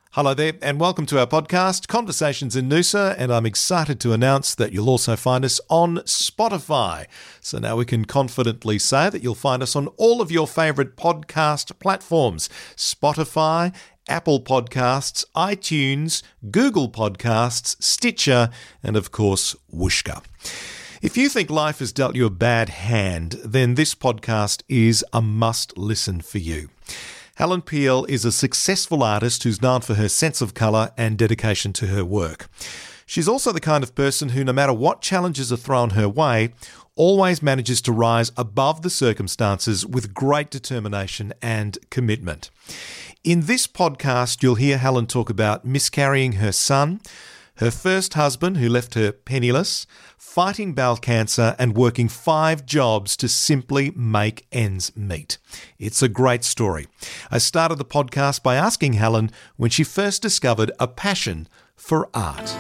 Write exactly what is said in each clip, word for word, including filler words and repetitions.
Hello there and welcome to our podcast, Conversations in Noosa, and I'm excited to announce that you'll also find us on Spotify. So now we can confidently say that you'll find us on all of your favourite podcast platforms: Spotify, Apple Podcasts, iTunes, Google Podcasts, Stitcher, and of course, Whooshkaa. If you think life has dealt you a bad hand, then this podcast is a must-listen for you. Helen Peel is a successful artist who's known for her sense of colour and dedication to her work. She's also the kind of person who, no matter what challenges are thrown her way, always manages to rise above the circumstances with great determination and commitment. In this podcast, you'll hear Helen talk about miscarrying her son, her first husband who left her penniless, fighting bowel cancer and working five jobs to simply make ends meet. It's a great story. I started the podcast by asking Helen when she first discovered a passion for art.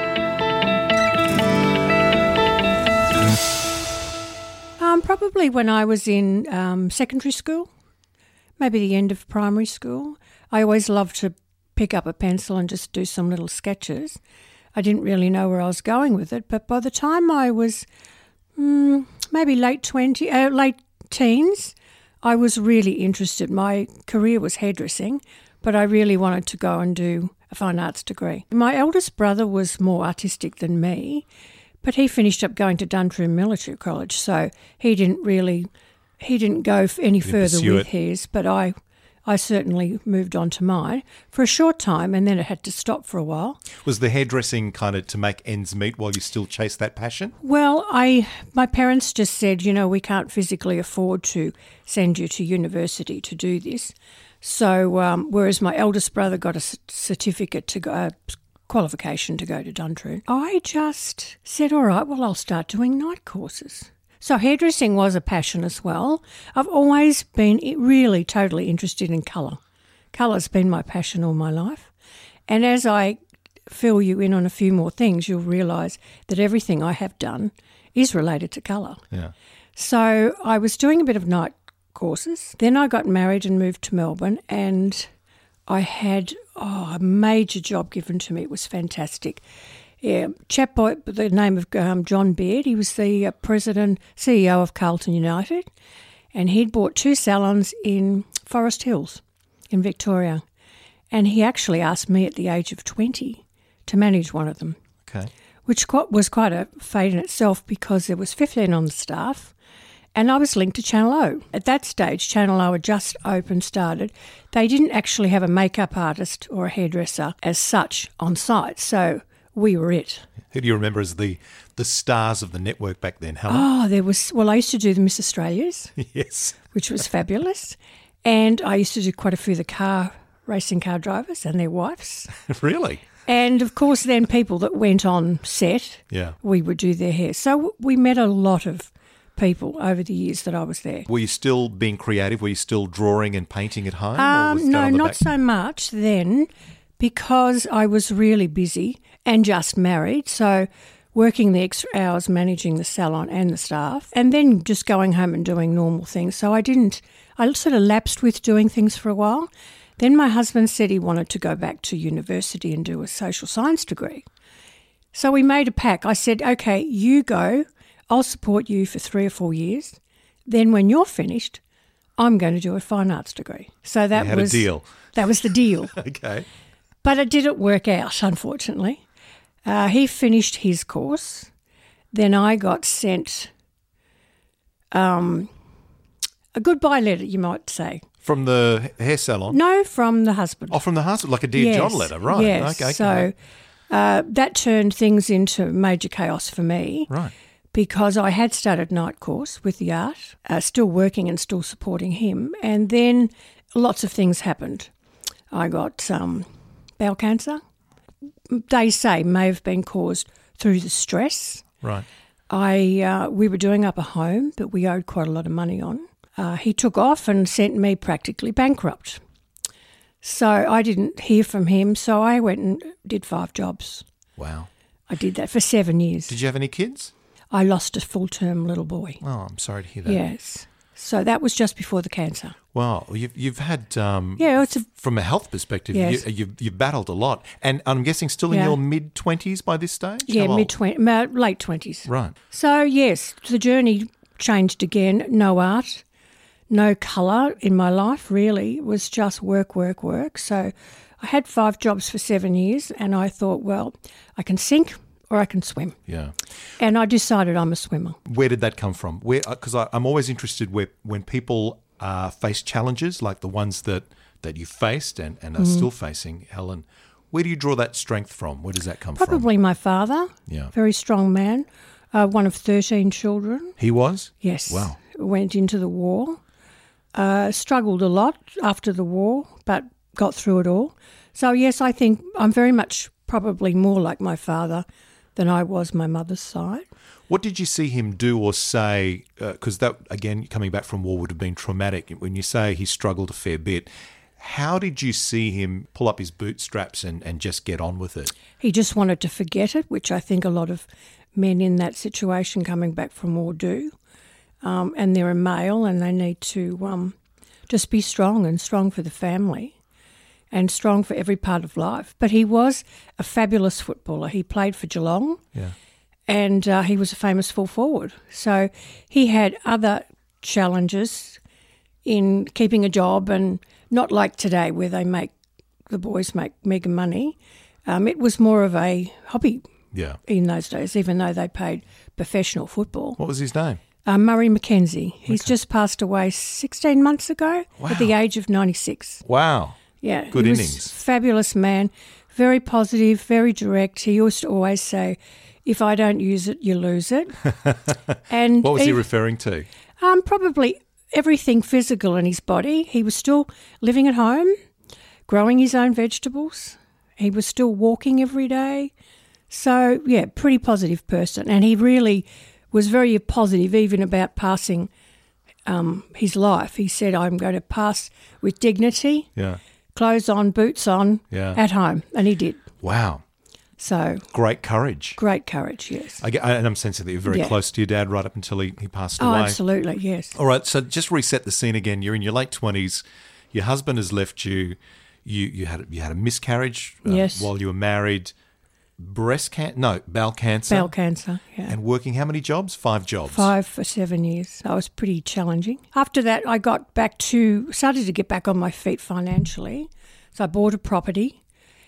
Um, probably when I was in um, secondary school, maybe the end of primary school. I always loved to pick up a pencil and just do some little sketches. I didn't really know where I was going with it, but by the time I was mm, maybe late twenty, uh, late teens, I was really interested. My career was hairdressing, but I really wanted to go and do a fine arts degree. My eldest brother was more artistic than me, but he finished up going to Dundrum Military College, so he didn't really, he didn't go any further with it. his, but I... I certainly moved on to mine for a short time, and then it had to stop for a while. Was the hairdressing kind of to make ends meet while you still chase that passion? Well, I my parents just said, you know, we can't physically afford to send you to university to do this. So um, whereas my eldest brother got a certificate to go, a qualification to go to Dundrum, I just said, all right, well, I'll start doing night courses. So hairdressing was a passion as well. I've always been really totally interested in colour. Colour's been my passion all my life. And as I fill you in on a few more things, you'll realise that everything I have done is related to colour. Yeah. So I was doing a bit of night courses. Then I got married and moved to Melbourne, and I had oh, a major job given to me. It was fantastic. Yeah, chap by the name of um, John Baird. He was the uh, president, C E O of Carlton United, and he'd bought two salons in Forest Hills in Victoria. And he actually asked me at the age of twenty to manage one of them, okay, which was quite a fate in itself because there was fifteen on the staff, and I was linked to Channel O. At that stage, Channel O had just opened, started. They didn't actually have a makeup artist or a hairdresser as such on site, so we were it. Who do you remember as the, the stars of the network back then, Helen? Oh, there was, well, I used to do the Miss Australias. Yes. Which was fabulous. And I used to do quite a few of the car, racing car drivers and their wives. Really? And, of course, then people that went on set, yeah, we would do their hair. So we met a lot of people over the years that I was there. Were you still being creative? Were you still drawing and painting at home? Um, or was that no, on the not back? so much then, because I was really busy and just married, so working the extra hours managing the salon and the staff, and then just going home and doing normal things. So I didn't, I sort of lapsed with doing things for a while. Then my husband said he wanted to go back to university and do a social science degree. So we made a pact. I said, okay, you go, I'll support you for three or four years. Then when you're finished, I'm going to do a fine arts degree. So that you had was a deal. That was the deal. Okay. But it didn't work out, unfortunately. Uh, he finished his course. Then I got sent um, a goodbye letter, you might say. From the hair salon? No, from the husband. Oh, from the husband, like a Dear yes, John letter, right. Yes, okay. so uh, that turned things into major chaos for me. Right. Because I had started night course with the art, uh, still working and still supporting him. And then lots of things happened. I got um, bowel cancer. They say may have been caused through the stress. Right. I uh, we were doing up a home that we owed quite a lot of money on. Uh, he took off and sent me practically bankrupt. So I didn't hear from him, so I went and did five jobs. Wow. I did that for seven years. Did you have any kids? I lost a full-term little boy. Oh, I'm sorry to hear that. Yes. So that was just before the cancer. Wow, you've you've had um, Yeah, it's a, from a health perspective, Yes. you, you've you've battled a lot, and I'm guessing still in Yeah. your mid twenties by this stage. yeah, How old? mid twenty, late twenties. Right. So yes, the journey changed again. No art, no colour in my life. Really, it was just work, work, work. So I had five jobs for seven years, and I thought, well, I can sink or I can swim, Yeah. and I decided I'm a swimmer. Where did that come from? Where? Because I'm always interested where when people uh, face challenges like the ones that, that you faced and, and are Mm-hmm. still facing, Helen. Where do you draw that strength from? Where does that come from? Probably my father. Yeah. Very strong man. Uh, one of thirteen children. He was? Yes. Wow. Went into the war. Uh, struggled a lot after the war, but got through it all. So, yes, I think I'm very much probably more like my father than I was my mother's side. What did you see him do or say? Because that, again, coming back from war would have been traumatic. When you say he struggled a fair bit, how did you see him pull up his bootstraps and, and just get on with it? He just wanted to forget it, which I think a lot of men in that situation coming back from war do. Um, and they're a male and they need to um, just be strong and strong for the family and strong for every part of life. But he was a fabulous footballer. He played for Geelong Yeah. and uh, he was a famous full forward. So he had other challenges in keeping a job, and not like today where they make, the boys make mega money. Um, it was more of a hobby Yeah. in those days, even though they played professional football. What was his name? Uh, Murray Mackenzie. He's just passed away sixteen months ago at the Wow. age of ninety-six. Wow. Yeah, Good he innings. was a fabulous man, very positive, very direct. He used to always say, "If I don't use it, you lose it." And What was he ev- referring to? um, probably everything physical in his body. He was still living at home, growing his own vegetables. He was still walking every day. So, yeah, pretty positive person. And he really was very positive even about passing um, his life. He said, I'm going to pass with dignity, Yeah. clothes on, boots on, Yeah. at home. And he did. Wow. So, Great courage. great courage, yes. I get, and I'm sensing that you're very Yeah. close to your dad right up until he, he passed Oh, away. absolutely, yes. All right, so just reset the scene again. You're in your late twenties. Your husband has left you. You you had you had a miscarriage uh, Yes. while you were married. Breast cancer, no, bowel cancer. Bowel cancer, yeah. And working how many jobs? Five jobs. Five for seven years. That was pretty challenging. After that, I got back to, started to get back on my feet financially. So I bought a property,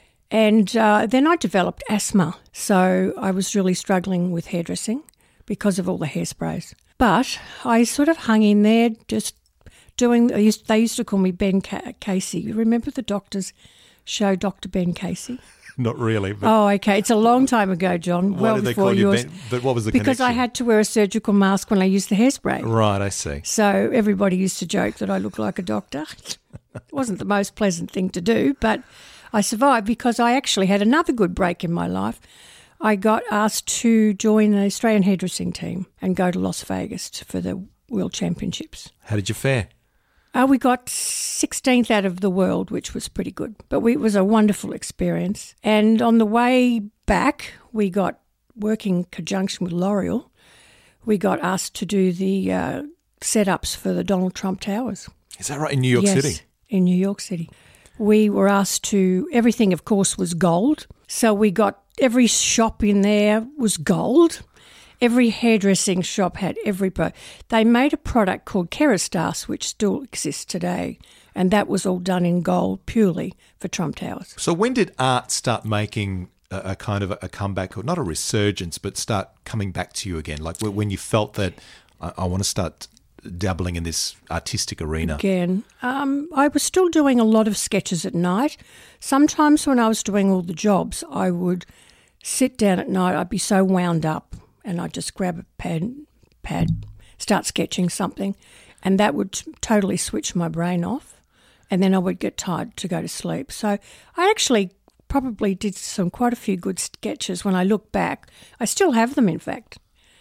and uh, then I developed asthma. So I was really struggling with hairdressing because of all the hairsprays. But I sort of hung in there, just doing, they used, they used to call me Ben Ca- Casey. You remember the doctor's show, Doctor Ben Casey? Not really. But Oh, okay. It's a long time ago, John. why well did they before call you yours. Ben? But what was the Because I connection? had to wear a surgical mask when I used the hairspray. Right, I see. So everybody used to joke that I looked like a doctor. It wasn't the most pleasant thing to do, but I survived because I actually had another good break in my life. I got asked to join the Australian hairdressing team and go to Las Vegas for the World Championships. How did you fare? Uh, we got sixteenth out of the world, which was pretty good. But we, it was a wonderful experience. And on the way back, we got, working in conjunction with L'Oreal, we got asked to do the uh, setups for the Donald Trump Towers. Is that right? In New York yes, City? in New York City. We were asked to, everything, of course, was gold. So we got, every shop in there was gold. Every hairdressing shop had every pro. They made a product called Kerastase, which still exists today, and that was all done in gold purely for Trump Towers. So when did art start making a, a kind of a comeback, or not a resurgence, but start coming back to you again? Like when you felt that I, I want to start dabbling in this artistic arena. Again, um, I was still doing a lot of sketches at night. Sometimes when I was doing all the jobs, I would sit down at night. I'd be so wound up, and I'd just grab a pen, pad, start sketching something, and that would t- totally switch my brain off, and then I would get tired to go to sleep. So I actually probably did some quite a few good sketches when I look back. I still have them, in fact.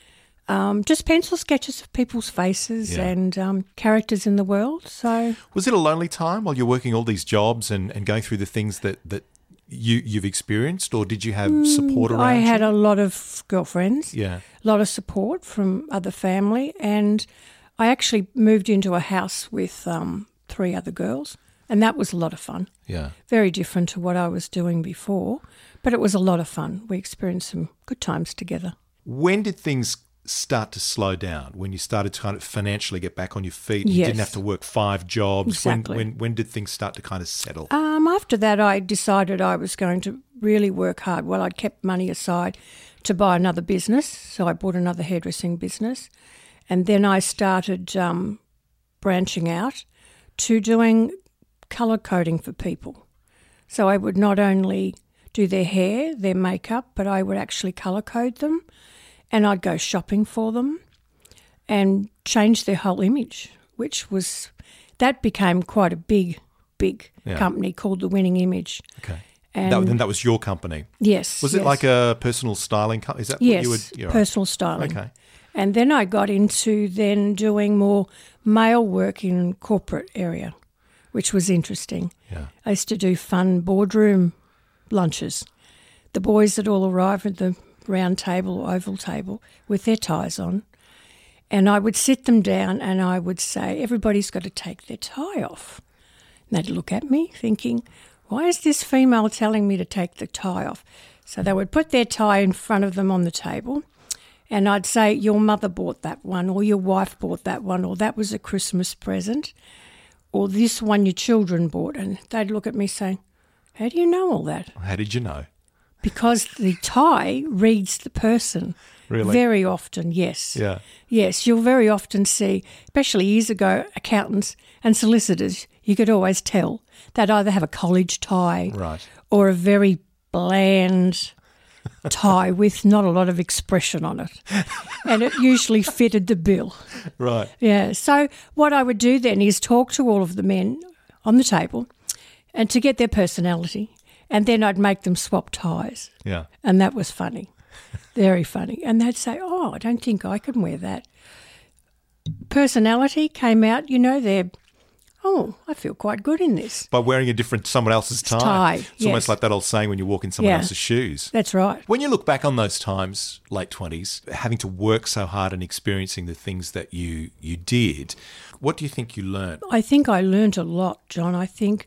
Um, just pencil sketches of people's faces Yeah. and um, characters in the world. So Was it a lonely time while you're working all these jobs and, and going through the things that, that you, you've experienced, or did you have support around I had you? a lot of girlfriends, Yeah. a lot of support from other family, and I actually moved into a house with um, three other girls, and that was a lot of fun. Yeah. Very different to what I was doing before, but it was a lot of fun. We experienced some good times together. When did things start to slow down? When you started to kind of financially get back on your feet? You Yes. didn't have to work five jobs? Exactly. When, when, when did things start to kind of settle? Um, after that, I decided I was going to really work hard. Well, I'd kept money aside to buy another business, so I bought another hairdressing business. And then I started um, branching out to doing colour coding for people. So I would not only do their hair, their makeup, but I would actually colour code them, and I'd go shopping for them and change their whole image, which was, that became quite a big, big Yeah. company called The Winning Image. Okay. And That, then that was your company. yes. Was it yes. like a personal styling company? Is that Yes, what you would? Yeah, right. personal styling. Okay. And then I got into then doing more male work in corporate area, which was interesting. Yeah. I used to do fun boardroom lunches. The boys would all arrive at the round table or oval table with their ties on, and I would sit them down and I would say, everybody's got to take their tie off. And they'd look at me thinking, why is this female telling me to take the tie off? So they would put their tie in front of them on the table, and I'd say, your mother bought that one, or your wife bought that one, or that was a Christmas present, or this one your children bought. And they'd look at me saying, how do you know all that? How did you know? Because the tie reads the person. Really? Very often, yes. Yeah. Yes, you'll very often see, especially years ago, accountants and solicitors, you could always tell they'd either have a college tie Right. or a very bland tie with not a lot of expression on it. And it usually fitted the bill. Right. Yeah. So what I would do then is talk to all of the men on the table and to get their personality, and then I'd make them swap ties. Yeah. And that was funny, very funny. And they'd say, oh, I don't think I can wear that. Personality came out, you know, they're, oh, I feel quite good in this. By wearing a different someone else's tie. Tie, It's yes. almost like that old saying when you walk in someone Yeah. else's shoes. That's right. When you look back on those times, late twenties, having to work so hard and experiencing the things that you you did, what do you think you learned? I think I learnt a lot, John. I think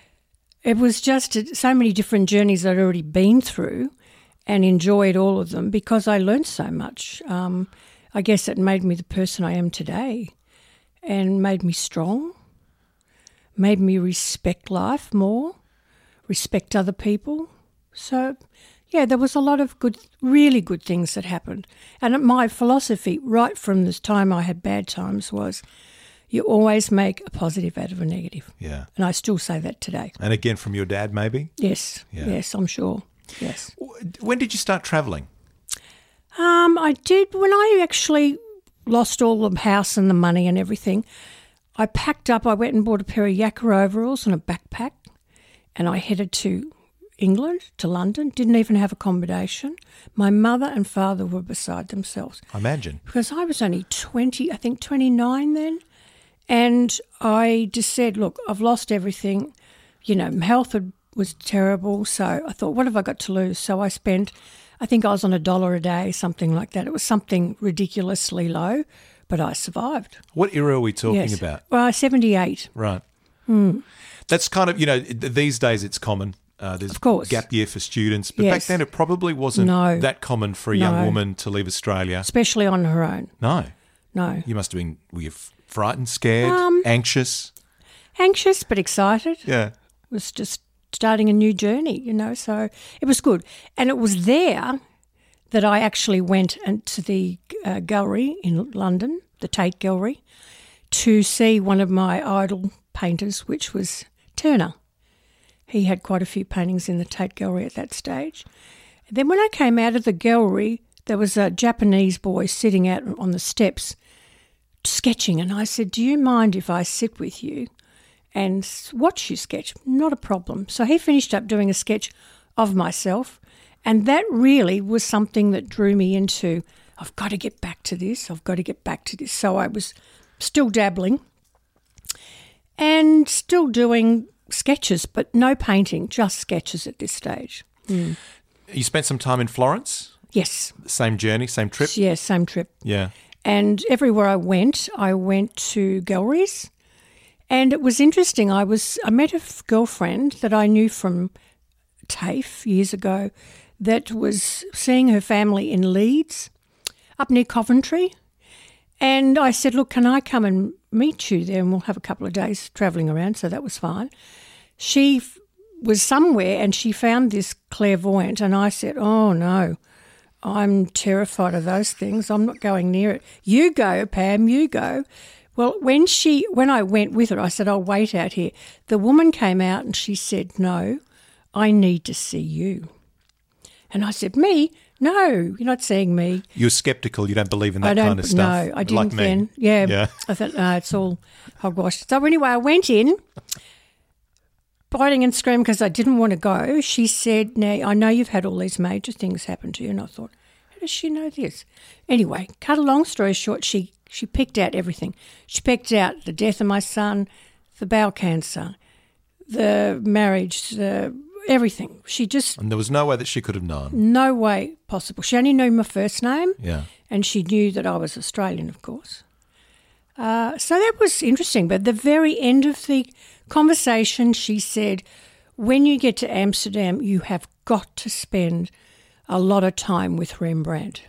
it was just so many different journeys I'd already been through and enjoyed all of them because I learnt so much. Um, I guess it made me the person I am today and made me strong, made me respect life more, respect other people. So, yeah, there was a lot of good, really good things that happened. And my philosophy right from this time I had bad times was you always make a positive out of a negative. Yeah. And I still say that today. And again, from your dad, maybe? Yes, Yeah. yes, I'm sure, yes. When did you start travelling? Um, I did, when I actually lost all the house and the money and everything, I packed up, I went and bought a pair of Yakka overalls and a backpack, and I headed to England, to London, didn't even have accommodation. My mother and father were beside themselves. I imagine. Because I was only twenty, I think twenty-nine then, and I just said, look, I've lost everything. You know, my health had, was terrible, so I thought, what have I got to lose? So I spent, I think I was on a dollar a day, something like that. It was something ridiculously low, but I survived. What era are we talking Yes. about? Well, seventy-eight. Right. Hmm. That's kind of, you know, th- these days it's common. Uh, there's Of course. gap year for students. But back Yes. then it probably wasn't No. that common for a young No. woman to leave Australia. Especially on her own. No. No. You must have been, were you f- frightened, scared, Um, anxious? Anxious but excited. Yeah. Was just starting a new journey, you know, so it was good. And it was there that I actually went into the uh, gallery in London, the Tate Gallery, to see one of my idol painters, which was Turner. He had quite a few paintings in the Tate Gallery at that stage. And then when I came out of the gallery, there was a Japanese boy sitting out on the steps sketching, and I said, do you mind if I sit with you and watch you sketch? Not a problem. So he finished up doing a sketch of myself, and that really was something that drew me into, I've got to get back to this, I've got to get back to this. So I was still dabbling and still doing sketches, but no painting, just sketches at this stage. Mm. You spent some time in Florence? Yes. Same journey, same trip? Yeah, same trip. Yeah. And everywhere I went, I went to galleries. And it was interesting. I was I met a f- girlfriend that I knew from TAFE years ago that was seeing her family in Leeds, up near Coventry. And I said, look, can I come and meet you there? And we'll have a couple of days travelling around, so that was fine. She f- was somewhere and she found this clairvoyant, and I said, oh, no, I'm terrified of those things. I'm not going near it. You go, Pam, you go. Well, when she, when I went with her, I said, I'll wait out here. The woman came out and she said, no, I need to see you. And I said, me? No, you're not seeing me. You're sceptical. You don't believe in that I don't, kind of stuff. No, I didn't like me. then. Yeah, yeah. I thought, no, it's all hogwash. So anyway, I went in, biting and screaming because I didn't want to go. She said, now, I know you've had all these major things happen to you. And I thought, how does she know this? Anyway, cut a long story short, she, she picked out everything. She picked out the death of my son, the bowel cancer, the marriage, the everything. She just... And there was no way that she could have known. No way possible. She only knew my first name. Yeah. And she knew that I was Australian, of course. Uh, so that was interesting. But at the very end of the conversation, she said, when you get to Amsterdam, you have got to spend a lot of time with Rembrandt.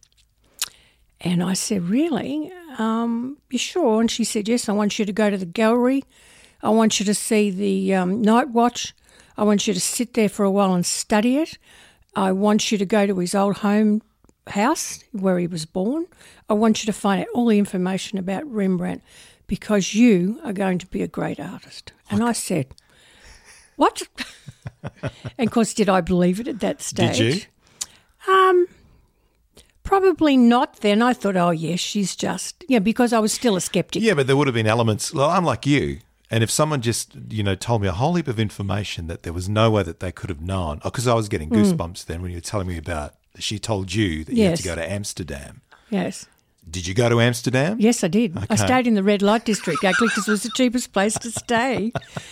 And I said, really? Um, you sure? And she said, yes, I want you to go to the gallery. I want you to see the um, Night Watch. I want you to sit there for a while and study it. I want you to go to his old home house where he was born. I want you to find out all the information about Rembrandt because you are going to be a great artist. And I said, what? And of course, did I believe it at that stage? Did you? Um, probably not then. I thought, oh, yes, she's just, yeah, because I was still a skeptic. Yeah, but there would have been elements. Well, I'm like you. And if someone just, you know, told me a whole heap of information that there was no way that they could have known, because I was getting goosebumps mm. then when you were telling me about, she told you that you yes. had to go to Amsterdam. Yes. Did you go to Amsterdam? Yes, I did. Okay. I stayed in the red light district, actually, because it was the cheapest place to stay.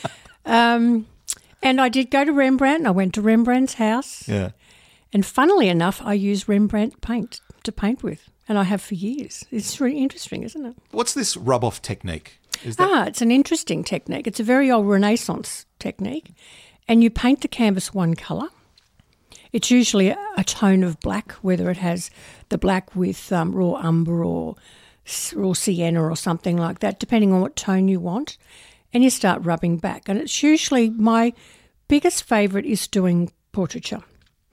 Um, and I did go to Rembrandt, and I went to Rembrandt's house. Yeah. And funnily enough, I use Rembrandt paint to paint with, and I have for years. It's really interesting, isn't it? What's this rub-off technique? Is that- ah, it's an interesting technique. It's a very old Renaissance technique, and you paint the canvas one colour. It's usually a, a tone of black, whether it has the black with um, raw umber or raw sienna or something like that, depending on what tone you want, and you start rubbing back. And it's usually my biggest favourite is doing portraiture.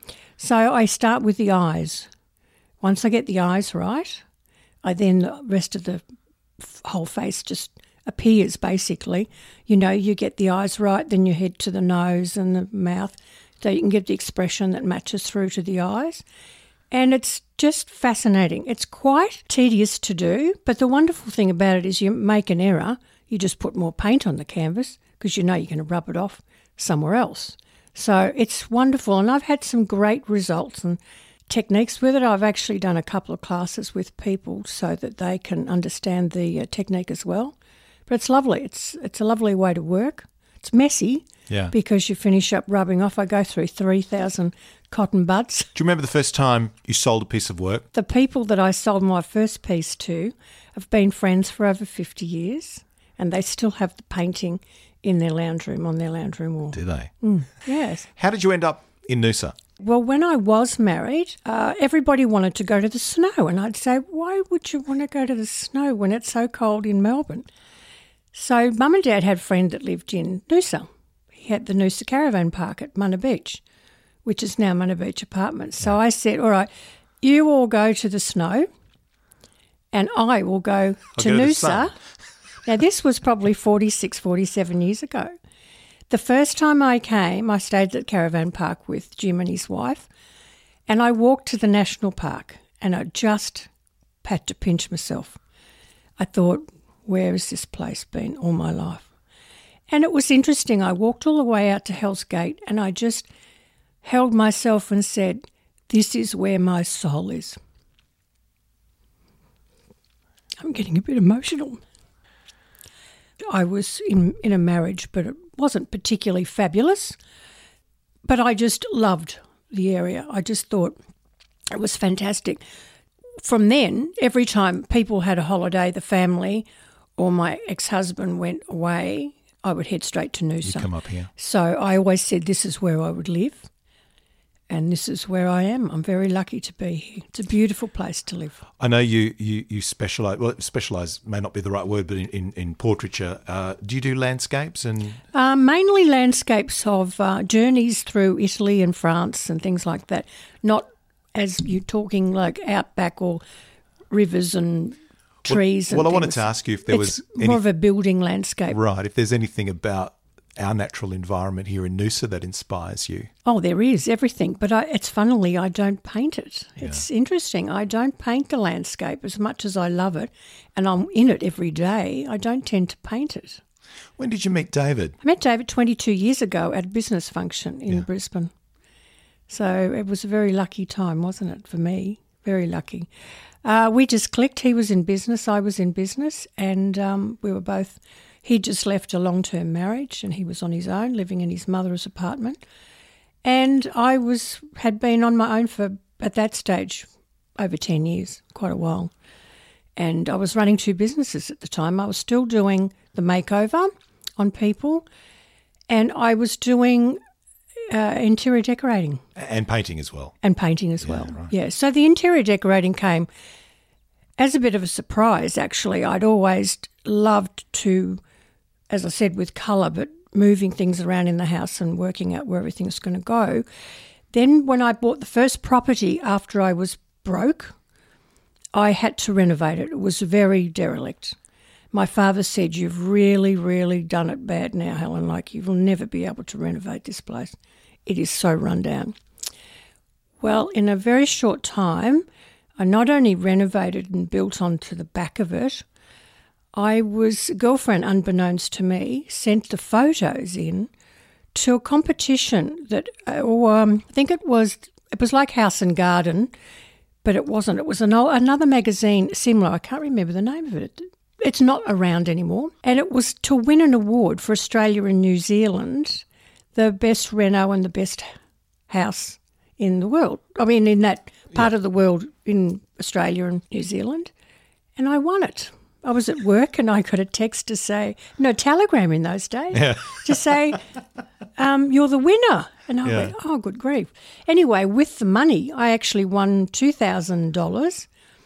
So I start with the eyes. Once I get the eyes right, I then the rest of the whole face just appears basically. You know, you get the eyes right, then you head to the nose and the mouth so you can get the expression that matches through to the eyes. And it's just fascinating. It's quite tedious to do, but the wonderful thing about it is you make an error, you just put more paint on the canvas because you know you're going to rub it off somewhere else. So it's wonderful, and I've had some great results and techniques with it. I've actually done a couple of classes with people so that they can understand the uh, technique as well. But it's lovely. It's it's a lovely way to work. It's messy yeah. because you finish up rubbing off. I go through three thousand cotton buds. Do you remember the first time you sold a piece of work? The people that I sold my first piece to have been friends for over fifty years, and they still have the painting in their lounge room, on their lounge room wall. Do they? Mm, yes. How did you end up in Noosa? Well, when I was married, uh, everybody wanted to go to the snow, and I'd say, why would you want to go to the snow when it's so cold in Melbourne? So Mum and Dad had a friend that lived in Noosa. He had the Noosa Caravan Park at Munna Beach, which is now Munna Beach Apartments. So I said, all right, you all go to the snow and I will go to go to the Noosa. sun. Now, this was probably forty-six, forty-seven years ago. The first time I came, I stayed at Caravan Park with Jim and his wife, and I walked to the National Park, and I just had to pinch myself. I thought, where has this place been all my life? And it was interesting. I walked all the way out to Hell's Gate, and I just held myself and said, this is where my soul is. I'm getting a bit emotional. I was in, in a marriage, but it wasn't particularly fabulous. But I just loved the area. I just thought it was fantastic. from then, every time people had a holiday, the family or my ex-husband went away, I would head straight to Noosa. You come up here. So I always said this is where I would live and this is where I am. I'm very lucky to be here. It's a beautiful place to live. I know you you, you specialise, well, specialise may not be the right word, but in, in, in portraiture. Uh, do you do landscapes? and? Uh, mainly landscapes of uh, journeys through Italy and France and things like that, not as you're talking like outback or rivers and trees. Well, and well I wanted things. to ask you if there it's was any, more of a building landscape. Right, if there's anything about our natural environment here in Noosa that inspires you. Oh, there is everything, but I, it's funnily I don't paint it. Yeah. It's interesting. I don't paint the landscape as much as I love it, and I'm in it every day. I don't tend to paint it. When did you meet David? I met David twenty-two years ago at a business function in yeah. Brisbane. So it was a very lucky time, wasn't it, for me? Very lucky. Uh, we just clicked. He was in business, I was in business, and um, we were both... He'd just left a long-term marriage and he was on his own, living in his mother's apartment. And I was had been on my own for, at that stage, over ten years, quite a while. And I was running two businesses at the time. I was still doing the makeover on people and I was doing uh, interior decorating. And painting as well. And painting as yeah, well, right. yeah. So the interior decorating came as a bit of a surprise, actually. I'd always loved to... as I said, with colour, but moving things around in the house and working out where everything's going to go. Then when I bought the first property after I was broke, I had to renovate it. It was very derelict. My father said, you've really, really done it bad now, Helen, like you will never be able to renovate this place. It is so run down. Well, in a very short time, I not only renovated and built onto the back of it, I was, girlfriend, unbeknownst to me, sent the photos in to a competition that, or um, I think it was, it was like House and Garden, but it wasn't. It was an, another magazine similar. I can't remember the name of it. It's not around anymore. And it was to win an award for Australia and New Zealand, the best reno and the best house in the world. I mean, in that part yeah. of the world in Australia and New Zealand. And I won it. I was at work and I got a text to say, no, telegram in those days, yeah. to say, um, you're the winner. And I yeah. went, oh, good grief. Anyway, with the money, I actually won two thousand dollars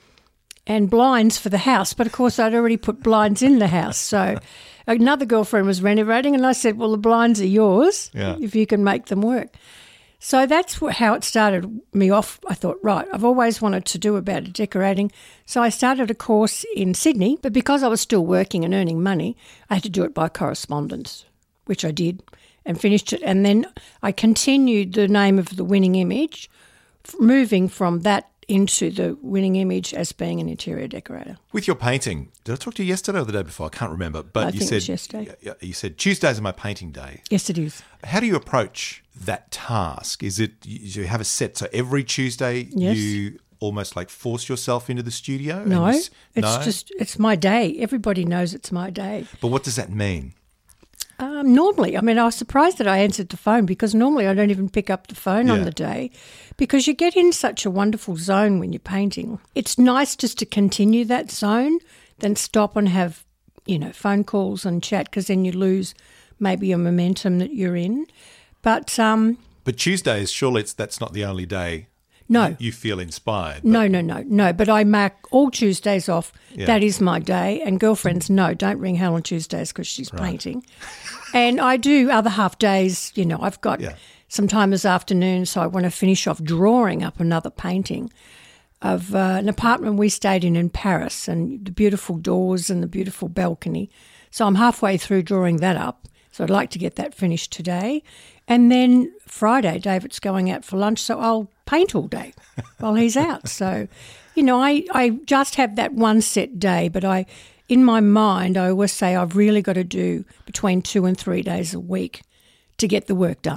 and blinds for the house. But, of course, I'd already put blinds in the house. So another girlfriend was renovating and I said, well, the blinds are yours yeah. if you can make them work. So that's how it started me off. I thought, right, I've always wanted to do about decorating. So I started a course in Sydney, but because I was still working and earning money, I had to do it by correspondence, which I did and finished it. And then I continued the name of the Winning Image, moving from that into the Winning Image as being an interior decorator. With your painting, did I talk to you yesterday or the day before? I can't remember. But I you think said it was yesterday. You said Tuesdays are my painting day. Yes, it is. How do you approach that task? Is it you have a set, so every Tuesday yes. you almost like force yourself into the studio? No, and you, it's no? just it's my day. Everybody knows it's my day. But what does that mean? Um, normally, I mean, I was surprised that I answered the phone because normally I don't even pick up the phone yeah. on the day because you get in such a wonderful zone when you're painting. It's nice just to continue that zone, then stop and have, you know, phone calls and chat because then you lose maybe a momentum that you're in. But um, but Tuesdays, surely it's, that's not the only day no. you feel inspired. But... No, no, no, no. But I mark all Tuesdays off. Yeah. That is my day. And girlfriends, no, don't ring Helen Tuesdays because she's right. painting. And I do other half days, you know, I've got yeah. some time this afternoon, so I want to finish off drawing up another painting of uh, an apartment we stayed in in Paris and the beautiful doors and the beautiful balcony. So I'm halfway through drawing that up. So I'd like to get that finished today. And then Friday, David's going out for lunch, so I'll paint all day while he's out. So, you know, I, I just have that one set day, but I, in my mind, I always say I've really got to do between two and three days a week to get the work done.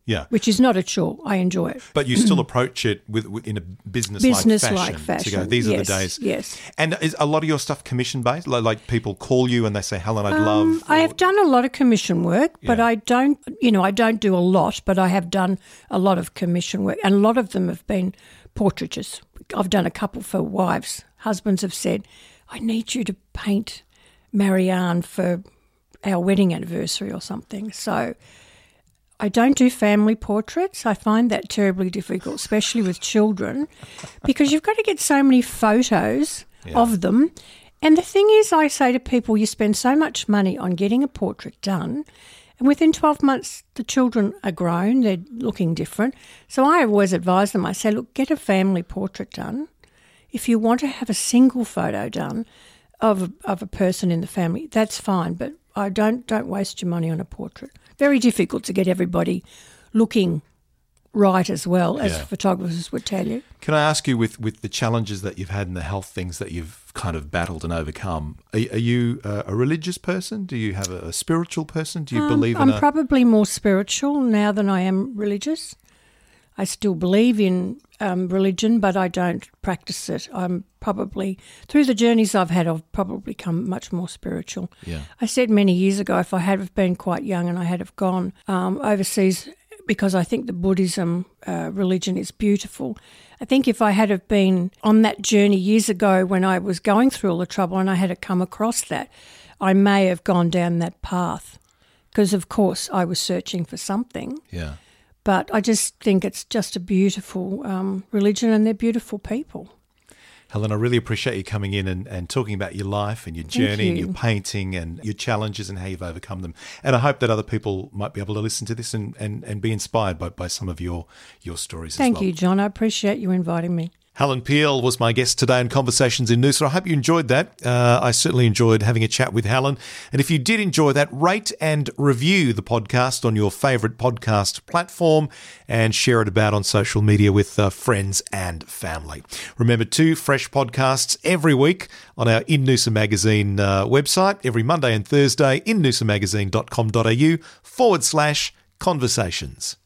Yeah. Which is not a chore. I enjoy it. But you still approach it with, with in a business-like Business-like fashion. fashion. To go, these yes, are the days. Yes. And is a lot of your stuff commission-based? Like, like people call you and they say, Helen, I'd Um, love... I have done a lot of commission work, but Yeah. I don't, you know, I don't do a lot, but I have done a lot of commission work. And a lot of them have been portraitures. I've done a couple for wives. Husbands have said, I need you to paint Marianne for our wedding anniversary or something. So I don't do family portraits. I find that terribly difficult, especially with children, because you've got to get so many photos Yeah. of them. And the thing is, I say to people, you spend so much money on getting a portrait done, and within twelve months, the children are grown, they're looking different. So I always advise them, I say, look, get a family portrait done. If you want to have a single photo done of a, of a person in the family, that's fine, but I don't don't waste your money on a portrait. Very difficult to get everybody looking right as well, as Yeah. photographers would tell you. Can I ask you, with, with the challenges that you've had and the health things that you've kind of battled and overcome, are, are you a, a religious person? Do you have a, a spiritual person? Do you Um, believe in I'm a... probably more spiritual now than I am religious. I still believe in um, religion, but I don't practice it. I'm probably, through the journeys I've had, I've probably become much more spiritual. Yeah. I said many years ago, if I had have been quite young and I had have gone um, overseas, because I think the Buddhism uh, religion is beautiful. I think if I had have been on that journey years ago when I was going through all the trouble and I had to come across that, I may have gone down that path, because of course I was searching for something. Yeah. But I just think it's just a beautiful um, religion, and they're beautiful people. Helen, I really appreciate you coming in and, and talking about your life and your journey and you. your painting and your challenges and how you've overcome them. And I hope that other people might be able to listen to this and, and, and be inspired by, by some of your, your stories Thank as well. you, John. I appreciate you inviting me. Helen Peel was my guest today in Conversations in Noosa. I hope you enjoyed that. Uh, I certainly enjoyed having a chat with Helen. And if you did enjoy that, rate and review the podcast on your favourite podcast platform and share it about on social media with uh, friends and family. Remember, two fresh podcasts every week on our In Noosa Magazine uh, website, every Monday and Thursday, in noosa magazine dot com dot a u forward slash conversations.